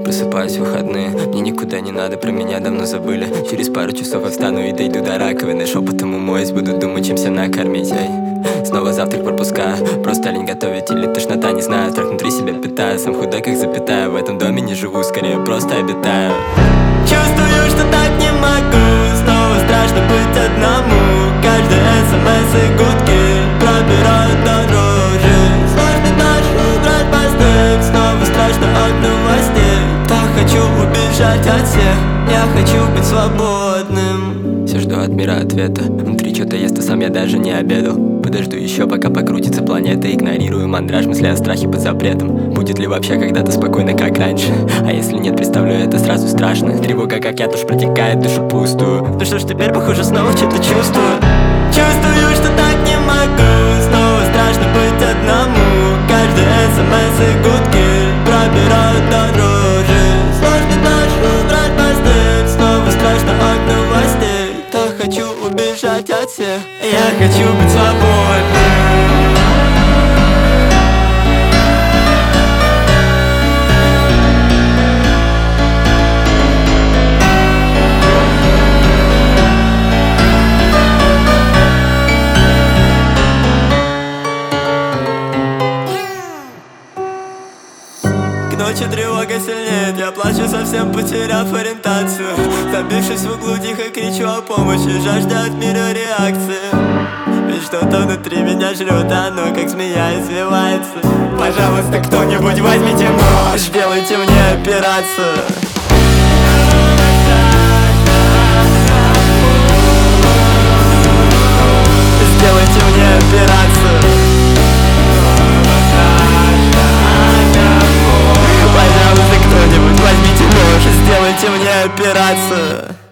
Просыпаюсь в выходные, мне никуда не надо, про меня давно забыли. Через пару часов я встану и дойду до раковины. Шепотом умоюсь, буду думать, чем себя накормить. Снова завтрак пропускаю, просто лень готовить или тошнота, не знаю. Страх внутри себя питаю, сам худой как запятая. В этом доме не живу, скорее просто обитаю. Чувствую, что так не могу, снова страшно быть одному. Каждый смс и гудки пробирают до дрожи. Сложно даже убрать посты, снова страшно от новостей. Так хочу убежать от всех, я хочу быть свободным. Все жду от мира ответа, внутри что-то есть, а сам я даже не обедал. Подожду еще, пока покрутится планета. Игнорирую мандраж, мысли о страхе под запретом. Будет ли вообще когда-то спокойно, как раньше? А если нет, представлю, это сразу страшно. Тревога, как яд, уж протекает душу пустую. Ну что ж, теперь, похоже, снова что-то чувствую. Чувствую, что так не могу, снова страшно быть одному. Каждый смс и гудки пробирают до дрожи. Сложно даже убрать посты, снова страшно от новостей. Так хочу убежать от всех, я хочу быть свободным. Ночью тревога сильнеет, я плачу, совсем потеряв ориентацию. Забившись в углу, тихо кричу о помощи, жажда от мира реакции. Ведь что-то внутри меня жрет, оно как змея извивается. Пожалуйста, кто-нибудь возьмите нож, сделайте мне операцию. Сделайте мне операцию. Возьмите нож и сделайте мне операцию.